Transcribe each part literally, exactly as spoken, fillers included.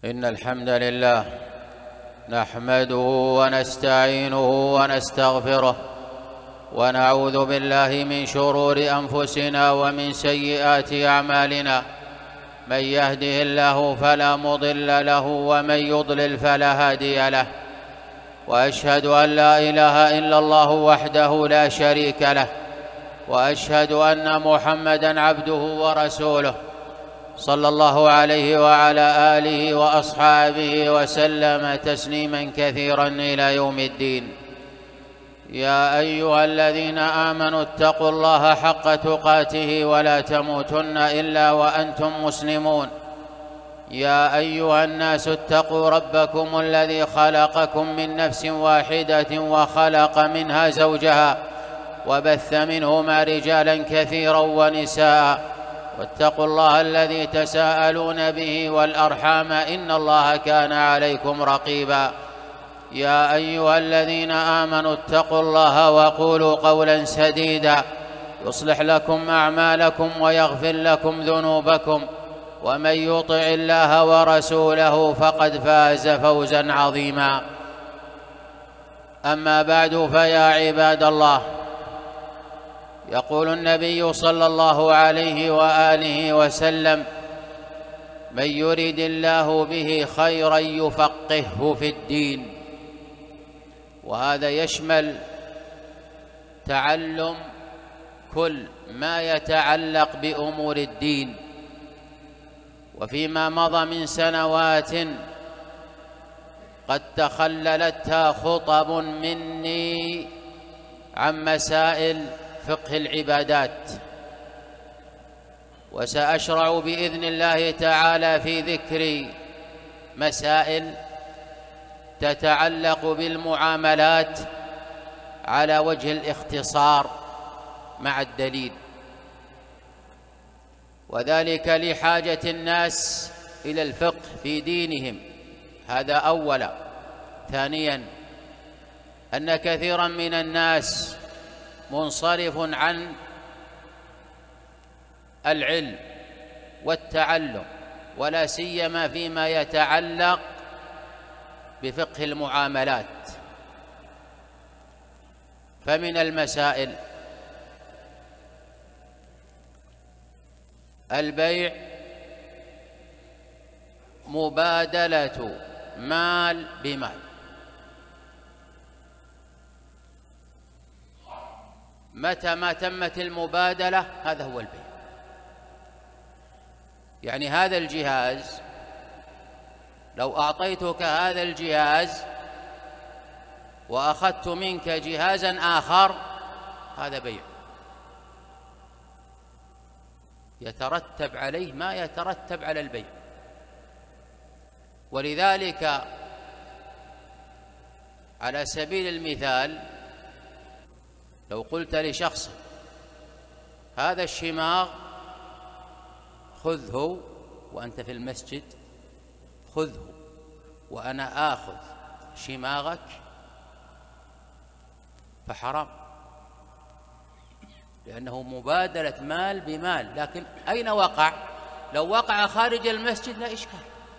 إن الحمد لله نحمده ونستعينه ونستغفره ونعوذ بالله من شرور أنفسنا ومن سيئات أعمالنا. من يهده الله فلا مضل له ومن يضلل فلا هادي له، وأشهد أن لا إله إلا الله وحده لا شريك له، وأشهد أن محمدًا عبده ورسوله صلى الله عليه وعلى آله وأصحابه وسلم تسليمًا كثيرًا إلى يوم الدين. يا أيها الذين آمنوا اتقوا الله حق تقاته ولا تموتن إلا وأنتم مسلمون. يا أيها الناس اتقوا ربكم الذي خلقكم من نفس واحدة وخلق منها زوجها وبث منهما رجالا كثيرا ونساء، واتقوا الله الذي تساءلون به والأرحام إن الله كان عليكم رقيبا. يا أيها الذين آمنوا اتقوا الله وقولوا قولا سديدا يصلح لكم أعمالكم ويغفر لكم ذنوبكم، ومن يطع الله ورسوله فقد فاز فوزا عظيما. أما بعد، فيا عباد الله، يقول النبي صلى الله عليه وآله وسلم: من يرد الله به خيرا يفقهه في الدين. وهذا يشمل تعلم كل ما يتعلق بأمور الدين. وفيما مضى من سنوات قد تخللتها خطب مني عن مسائل فقه العبادات، وسأشرع بإذن الله تعالى في ذكر مسائل تتعلق بالمعاملات على وجه الاختصار مع الدليل، وذلك لحاجة الناس إلى الفقه في دينهم، هذا أولا. ثانيا، أن كثيرا من الناس منصرف عن العلم والتعلم، ولا سيما فيما يتعلق بفقه المعاملات. فمن المسائل البيع، مبادلة مال بمال. متى ما تمت المبادلة هذا هو البيع. يعني هذا الجهاز، لو أعطيتك هذا الجهاز وأخذت منك جهازا آخر، هذا بيع، يترتب عليه ما يترتب على البيع. ولذلك على سبيل المثال، لو قلت لشخص: هذا الشماغ خذه وأنت في المسجد، خذه وأنا آخذ شماغك، فحرام، لأنه مبادلة مال بمال. لكن أين وقع؟ لو وقع خارج المسجد لا إشكال،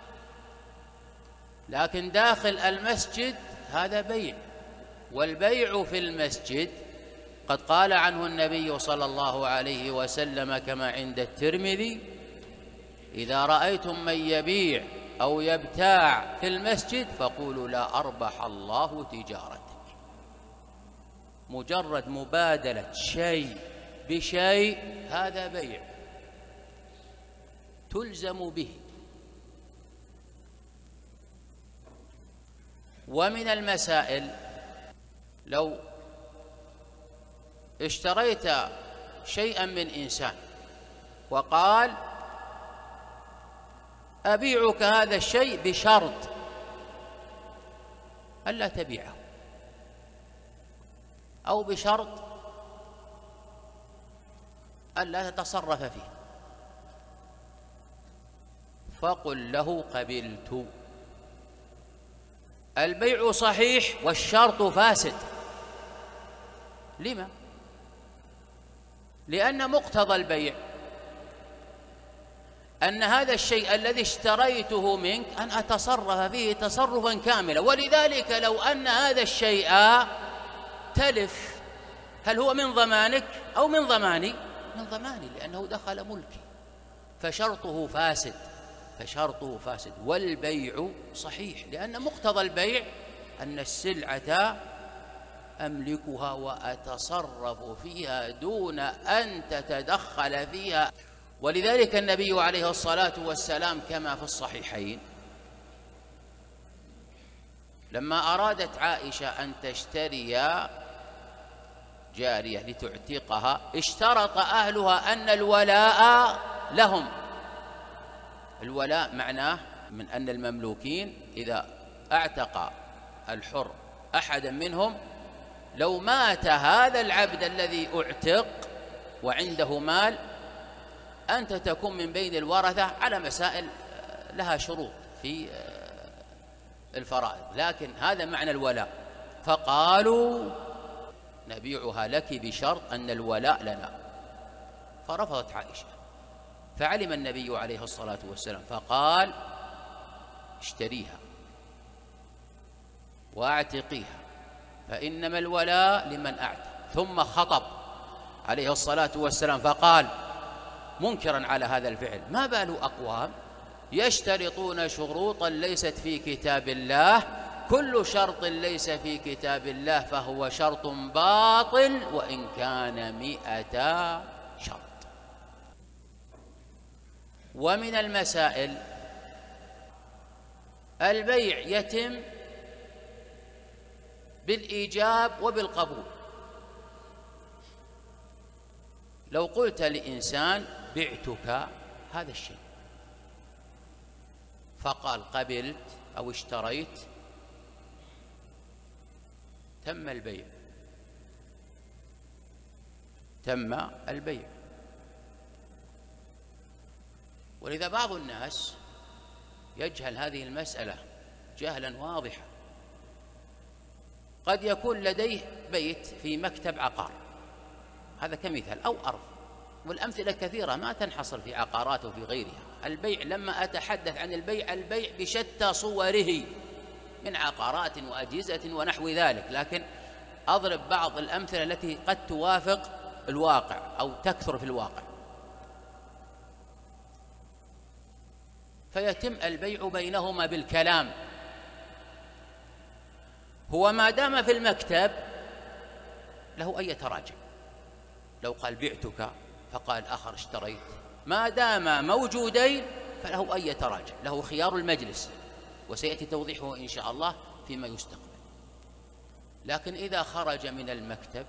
لكن داخل المسجد هذا بيع. والبيع في المسجد قد قال عنه النبي صلى الله عليه وسلم كما عند الترمذي: إذا رأيتم من يبيع أو يبتاع في المسجد فقولوا لا أربح الله تجارتك. مجرد مبادلة شيء بشيء هذا بيع تلزم به. ومن المسائل، لو اشتريت شيئا من إنسان وقال: أبيعك هذا الشيء بشرط ألا تبيعه، أو بشرط ألا تتصرف فيه، فقل له: قبلت. البيع صحيح والشرط فاسد. لما؟ لأن مقتضى البيع أن هذا الشيء الذي اشتريته منك أن أتصرف فيه تصرفا كاملا، ولذلك لو أن هذا الشيء تلف هل هو من ضمانك أو من ضماني؟ من ضماني، لأنه دخل ملكي، فشرطه فاسد، فشرطه فاسد. والبيع صحيح، لأن مقتضى البيع أن السلعة أملكها وأتصرف فيها دون أن تتدخل فيها. ولذلك النبي عليه الصلاة والسلام كما في الصحيحين لما أرادت عائشة أن تشتري جارية لتعتقها اشترط أهلها أن الولاء لهم. الولاء معناه من أن المملوكين إذا اعتق الحر أحدا منهم لو مات هذا العبد الذي اعتق وعنده مال أنت تكون من بين الورثة على مسائل لها شروط في الفرائض، لكن هذا معنى الولاء. فقالوا نبيعها لك بشرط أن الولاء لنا، فرفضت عائشة، فعلم النبي عليه الصلاة والسلام فقال اشتريها واعتقيها فإنما الولاء لمن أعتق. ثم خطب عليه الصلاة والسلام فقال منكرا على هذا الفعل: ما بال أقوام يشترطون شروطا ليست في كتاب الله، كل شرط ليس في كتاب الله فهو شرط باطل وإن كان مئة شرط. ومن المسائل البيع يتم بالإيجاب وبالقبول. لو قلت لإنسان بعتك هذا الشيء فقال قبلت أو اشتريت، تم البيع، تم البيع. ولذا بعض الناس يجهل هذه المسألة جهلا واضحا. قد يكون لديه بيت في مكتب عقار، هذا كمثال، أو أرض، والأمثلة كثيرة ما تنحصر في عقارات وفي غيرها. البيع لما أتحدث عن البيع، البيع بشتى صوره من عقارات وأجهزة ونحو ذلك، لكن أضرب بعض الأمثلة التي قد توافق الواقع أو تكثر في الواقع. فيتم البيع بينهما بالكلام. هو ما دام في المكتب له أن يتراجع. لو قال بعتك فقال آخر اشتريت، ما دام موجودين فله أن يتراجع، له خيار المجلس، وسيأتي توضيحه إن شاء الله فيما يستقبل. لكن إذا خرج من المكتب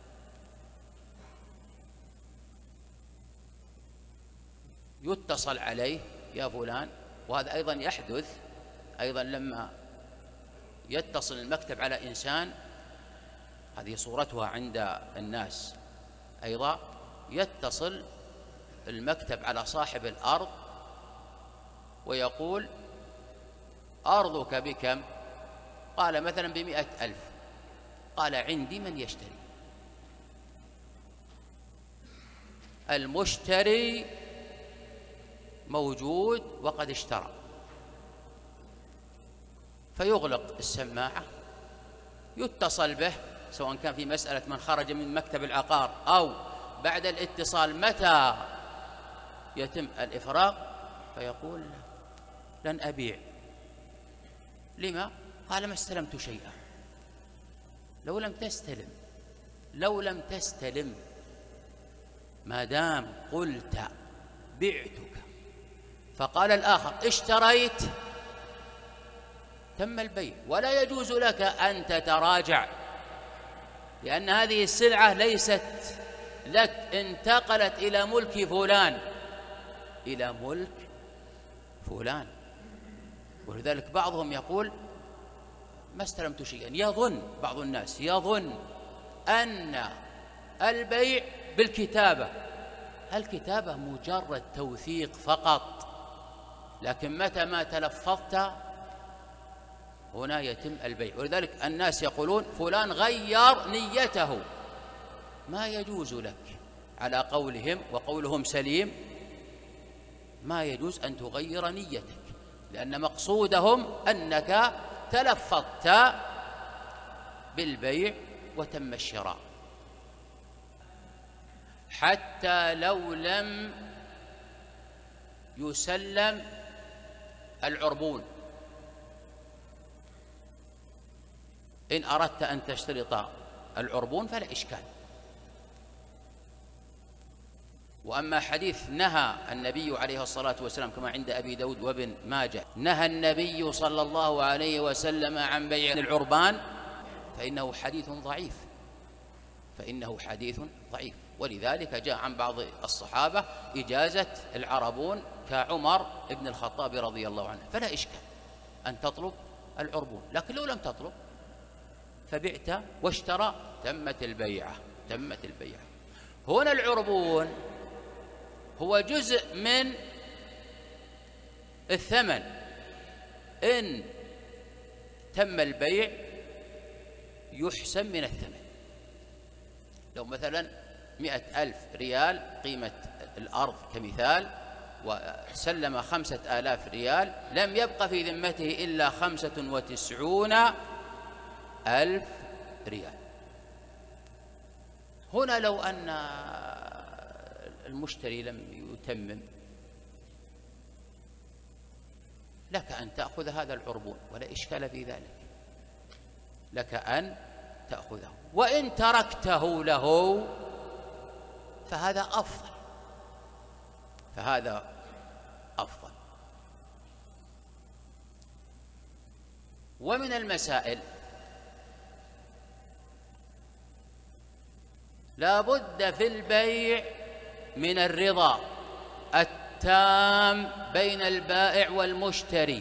يتصل عليه: يا فلان. وهذا أيضا يحدث أيضا لما يتصل المكتب على إنسان، هذه صورتها عند الناس أيضا، يتصل المكتب على صاحب الأرض ويقول: أرضك بكم؟ قال مثلا بمئة ألف. قال: عندي من يشتري. المشتري موجود وقد اشترى، فيغلق السماعة، يتصل به سواء كان في مسألة من خرج من مكتب العقار أو بعد الاتصال متى يتم الإفراغ، فيقول: لن أبيع. لما؟ قال: ما استلمت شيئا. لو لم تستلم لو لم تستلم ما دام قلت بعتك فقال الآخر اشتريت، تم البيع، ولا يجوز لك أن تتراجع، لأن هذه السلعة ليست لك، انتقلت إلى ملك فلان، إلى ملك فلان. ولذلك بعضهم يقول: ما استلمت شيئا. يظن بعض الناس يظن أن البيع بالكتابة. الكتابة مجرد توثيق فقط، لكن متى ما تلفظت هنا يتم البيع. ولذلك الناس يقولون: فلان غير نيته. ما يجوز لك على قولهم، وقولهم سليم، ما يجوز أن تغير نيتك، لأن مقصودهم أنك تلفظت بالبيع وتم الشراء. حتى لو لم يسلم العربون، إن أردت أن تشترط العربون فلا إشكال. وأما حديث نهى النبي عليه الصلاة والسلام كما عند أبي داود وابن ماجه، نهى النبي صلى الله عليه وسلم عن بيع العربان، فإنه حديث ضعيف، فإنه حديث ضعيف. ولذلك جاء عن بعض الصحابة إجازة العربون كعمر بن الخطاب رضي الله عنه، فلا إشكال أن تطلب العربون. لكن لو لم تطلب فبعت واشترى تمت البيعة، تمت البيعة. هنا العربون هو جزء من الثمن، إن تم البيع يحسن من الثمن. لو مثلا مئة ألف ريال قيمة الأرض كمثال، وسلم خمسة آلاف ريال، لم يبقى في ذمته إلا خمسة وتسعون ألف ريال. هنا لو أن المشتري لم يتمم، لك أن تأخذ هذا العربون ولا إشكال في ذلك، لك أن تأخذه. وإن تركته له فهذا أفضل، فهذا أفضل. ومن المسائل لا بد في البيع من الرضا التام بين البائع والمشتري.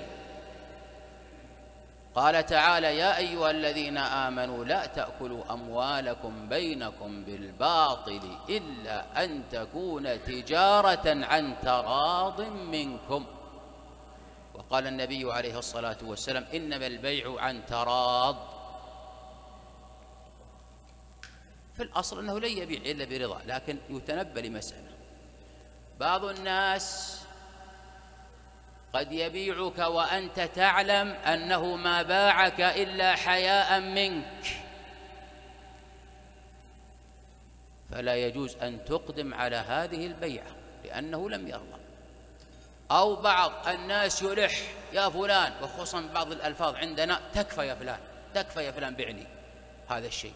قال تعالى: يا أيها الذين آمنوا لا تأكلوا أموالكم بينكم بالباطل إلا أن تكون تجارة عن تراض منكم. وقال النبي عليه الصلاة والسلام: إنما البيع عن تراض. في الأصل أنه لن يبيع إلا برضا، لكن يتنبه لمسألة. بعض الناس قد يبيعك وأنت تعلم أنه ما باعك إلا حياء منك، فلا يجوز أن تقدم على هذه البيعة لأنه لم يرضى. أو بعض الناس يلح: يا فلان، وخصوصا بعض الألفاظ عندنا: تكفى يا فلان، تكفى يا فلان، بعني هذا الشيء.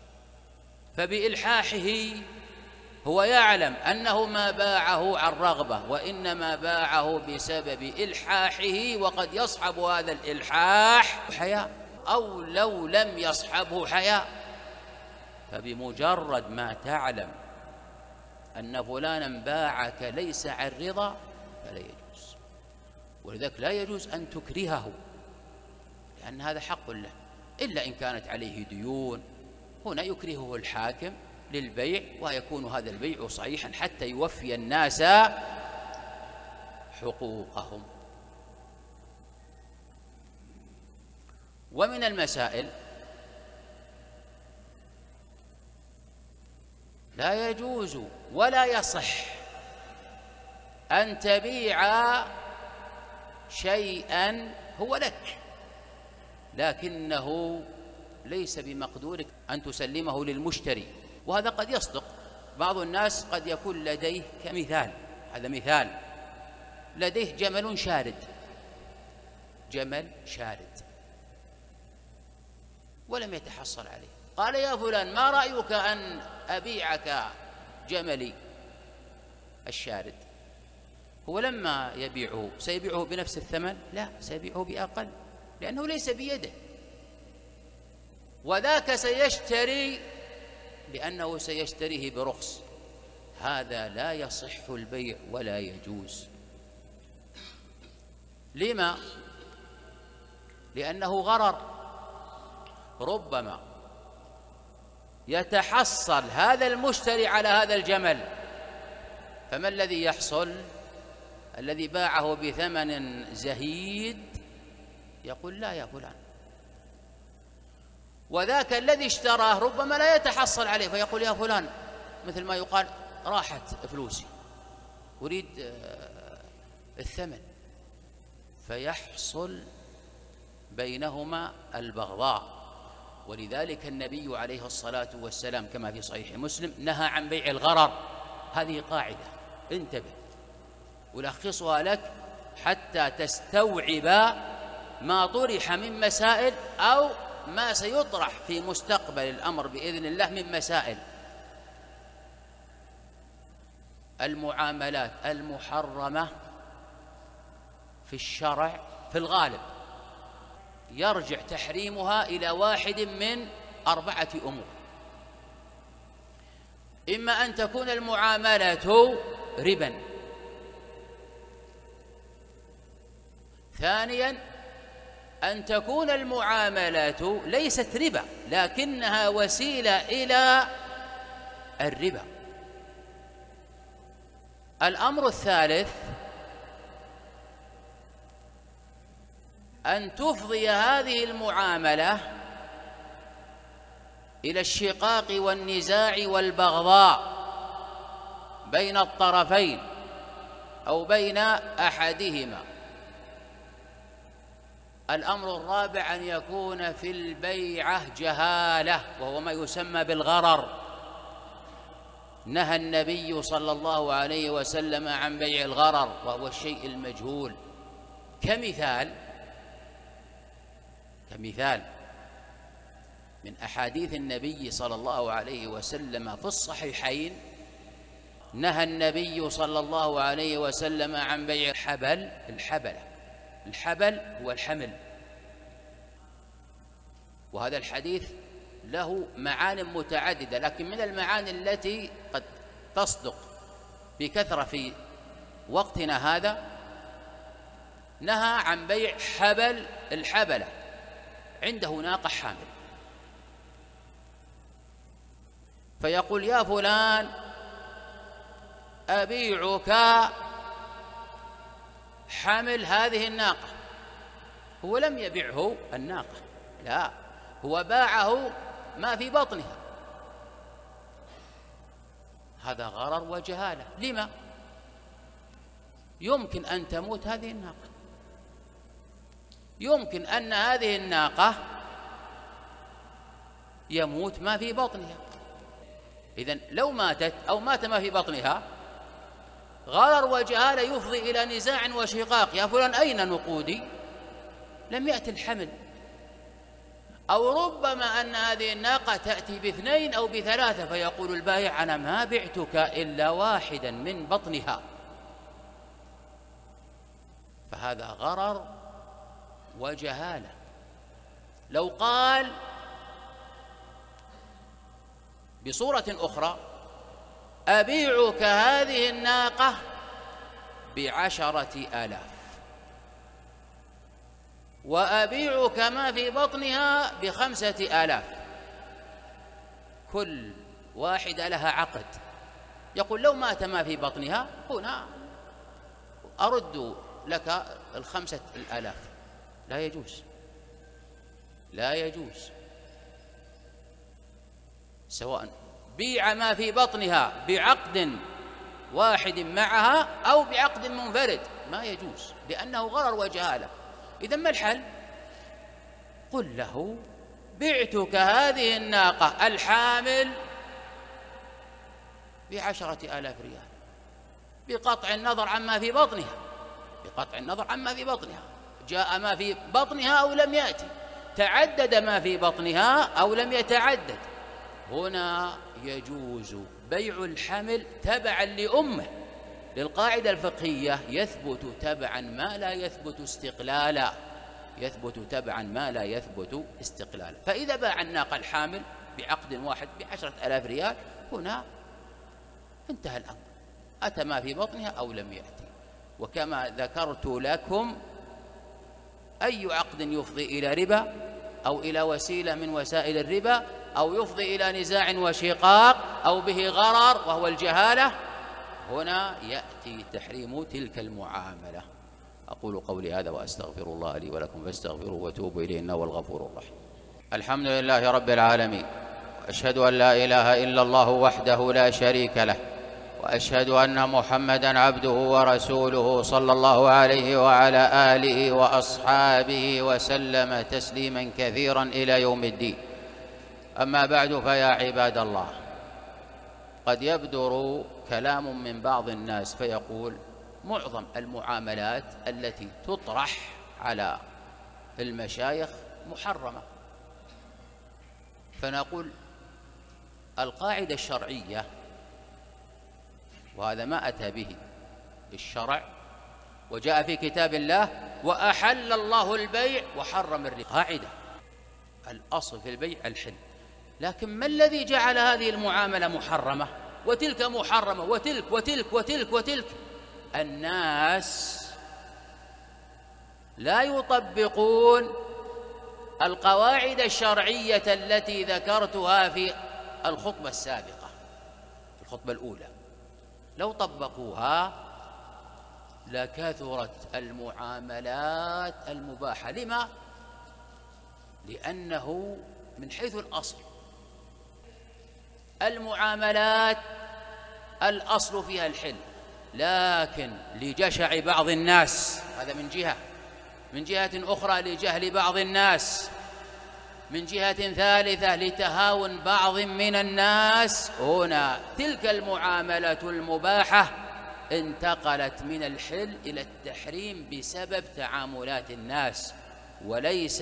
فبإلحاحه هو يعلم أنه ما باعه عن رغبة، وإنما باعه بسبب إلحاحه، وقد يصحب هذا الإلحاح حياء، أو لو لم يصحبه حياء. فبمجرد ما تعلم أن فلانا باعك ليس عن رضا فلا يجوز. ولذلك لا يجوز أن تكرهه، لأن هذا حق له، إلا إن كانت عليه ديون، هنا يكرهه الحاكم للبيع، ويكون هذا البيع صحيحا حتى يوفي الناس حقوقهم. ومن المسائل لا يجوز ولا يصح أن تبيع شيئا هو لك لكنه ليس بمقدورك أن تسلمه للمشتري. وهذا قد يصدق. بعض الناس قد يكون لديه، كمثال، هذا مثال، لديه جمل شارد، جمل شارد ولم يتحصل عليه. قال: يا فلان، ما رأيك أن أبيعك جملي الشارد؟ هو لما يبيعه سيبيعه بنفس الثمن؟ لا، سيبيعه بأقل، لأنه ليس بيده. وذاك سيشتري لأنه سيشتريه برخص. هذا لا يصح البيع ولا يجوز. لما؟ لأنه غرر. ربما يتحصل هذا المشتري على هذا الجمل، فما الذي يحصل؟ الذي باعه بثمن زهيد يقول: لا يا فلان. وذاك الذي اشتراه ربما لا يتحصل عليه، فيقول: يا فلان، مثل ما يقال: راحت فلوسي، أريد الثمن، فيحصل بينهما البغضاء. ولذلك النبي عليه الصلاة والسلام كما في صحيح مسلم نهى عن بيع الغرر. هذه قاعدة انتبه، ألخصها لك حتى تستوعب ما طرح من مسائل أو ما سيطرح في مستقبل الأمر بإذن الله من مسائل. المعاملات المحرمة في الشرع في الغالب يرجع تحريمها إلى واحد من أربعة أمور: إما أن تكون المعاملة ربا، ثانيا أن تكون المعاملة ليست ربا لكنها وسيلة إلى الربا، الأمر الثالث أن تفضي هذه المعاملة إلى الشقاق والنزاع والبغضاء بين الطرفين أو بين أحدهما، الأمر الرابع أن يكون في البيعة جهالة وهو ما يسمى بالغرر. نهى النبي صلى الله عليه وسلم عن بيع الغرر وهو الشيء المجهول. كمثال كمثال من أحاديث النبي صلى الله عليه وسلم في الصحيحين نهى النبي صلى الله عليه وسلم عن بيع الحبل الحبلة الحبل هو الحمل، وهذا الحديث له معان متعددة، لكن من المعاني التي قد تصدق بكثرة في وقتنا هذا نهى عن بيع حبل الحبلة. عنده ناقة حامل فيقول: يا فلان أبيعك حمل هذه الناقة. هو لم يبيعه الناقة، لا، هو باعه ما في بطنها. هذا غرر وجهالة. لما؟ يمكن أن تموت هذه الناقة، يمكن أن هذه الناقة يموت ما في بطنها. إذن لو ماتت أو مات ما في بطنها غرر وجهالة يفضي إلى نزاع وشقاق: يا فلان أين نقودي؟ لم يأتي الحمل. أو ربما أن هذه الناقة تأتي باثنين أو بثلاثة فيقول البائع: أنا ما بعتك إلا واحدا من بطنها. فهذا غرر وجهالة. لو قال بصورة أخرى: أبيعك هذه الناقة بعشرة آلاف وأبيعك ما في بطنها بخمسة آلاف، كل واحدة لها عقد. يقول: لو مات ما في بطنها هنا أرد لك الخمسة الآلاف. لا يجوز، لا يجوز. سواء بيع ما في بطنها بعقد واحد معها أو بعقد منفرد ما يجوز، لأنه غرر وجهالة. إذن ما الحل؟ قل له: بعتك هذه الناقة الحامل بعشرة آلاف ريال بقطع النظر عما في بطنها، بقطع النظر عما في بطنها، جاء ما في بطنها أو لم يأتي، تعدد ما في بطنها أو لم يتعدد. هنا يجوز بيع الحمل تبعا لأمه، للقاعدة الفقهية: يثبت تبعا ما لا يثبت استقلالا، يثبت تبعا ما لا يثبت استقلالا. فإذا باع الناقة الحامل بعقد واحد بعشرة آلاف ريال هنا انتهى الأمر، أتى ما في بطنها أو لم يأتي. وكما ذكرت لكم أي عقد يفضي إلى ربا أو إلى وسيلة من وسائل الربا أو يفضي إلى نزاع وشقاق أو به غرر وهو الجهالة، هنا يأتي تحريم تلك المعاملة. أقول قولي هذا وأستغفر الله لي ولكم فاستغفروه وتوبوا إليه إنه هو الغفور الرحيم. الحمد لله رب العالمين، وأشهد أن لا إله إلا الله وحده لا شريك له، وأشهد أن محمدًا عبده ورسوله صلى الله عليه وعلى آله وأصحابه وسلم تسليمًا كثيرًا إلى يوم الدين. أما بعد، فيا عباد الله، قد يبدر كلام من بعض الناس فيقول: معظم المعاملات التي تطرح على المشايخ محرمة. فنقول: القاعدة الشرعية، وهذا ما أتى به الشرع وجاء في كتاب الله: وأحل الله البيع وحرم الربا. قاعدة الأصل في البيع الحل، لكن ما الذي جعل هذه المعاملة محرمة وتلك محرمة وتلك وتلك وتلك وتلك؟ الناس لا يطبقون القواعد الشرعية التي ذكرتها في الخطبة السابقة، في الخطبة الأولى. لو طبقوها لكثرت المعاملات المباحة. لما؟ لأنه من حيث الأصل المعاملات الأصل فيها الحل، لكن لجشع بعض الناس، هذا من جهة، من جهة أخرى لجهل بعض الناس، من جهة ثالثة لتهاون بعض من الناس، هنا تلك المعاملة المباحة انتقلت من الحل إلى التحريم بسبب تعاملات الناس، وليس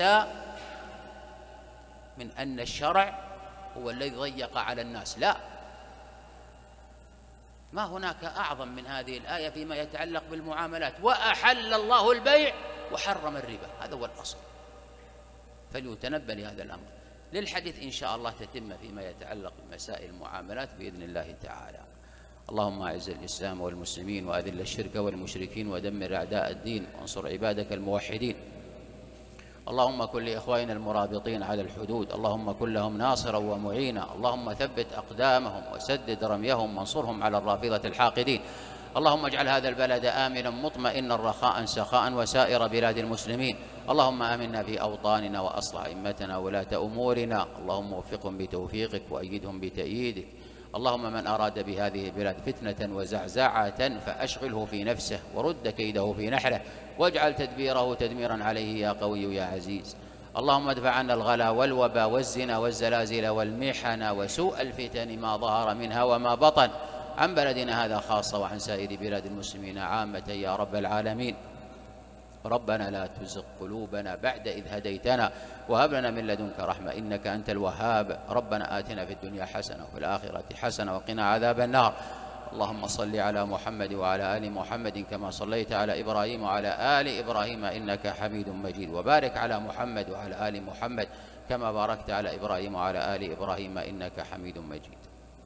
من أن الشرع هو الذي ضيق على الناس. لا، ما هناك أعظم من هذه الآية فيما يتعلق بالمعاملات: وأحل الله البيع وحرم الربا. هذا هو الأصل، فليتنبه لهذا الأمر. للحديث إن شاء الله تتم فيما يتعلق بمسائل المعاملات بإذن الله تعالى. اللهم أعز الإسلام والمسلمين وأذل الشرك والمشركين ودمر أعداء الدين وانصر عبادك الموحدين. اللهم كن لإخواننا المرابطين على الحدود، اللهم كن لهم ناصرا ومعينا، اللهم ثبت أقدامهم وسدد رميهم وانصرهم على الرافضة الحاقدين. اللهم اجعل هذا البلد آمنا مطمئنا رخاء سخاء وسائر بلاد المسلمين. اللهم آمنا في أوطاننا وأصلح أئمتنا وولاة أمورنا، اللهم وفقهم بتوفيقك وأيدهم بتأييدك. اللهم من أراد بهذه البلاد فتنة وزعزعة فأشغله في نفسه ورد كيده في نحره، واجعل تدبيره تدميرا عليه يا قوي يا عزيز. اللهم ادفع عنا الغلا والوبا والزنا والزلازل والمحن وسوء الفتن ما ظهر منها وما بطن عن بلدنا هذا خاصة وعن سائر بلاد المسلمين عامة يا رب العالمين. ربنا لا تزغ قلوبنا بعد إذ هديتنا وهب لنا من لدنك رحمة إنك أنت الوهاب. ربنا آتنا في الدنيا حسنة وفي الآخرة حسنة وقنا عذاب النار. اللهم صل على محمد وعلى آل محمد كما صليت على إبراهيم وعلى آل إبراهيم إنك حميد مجيد، وبارك على محمد وعلى آل محمد كما باركت على إبراهيم وعلى آل إبراهيم إنك حميد مجيد.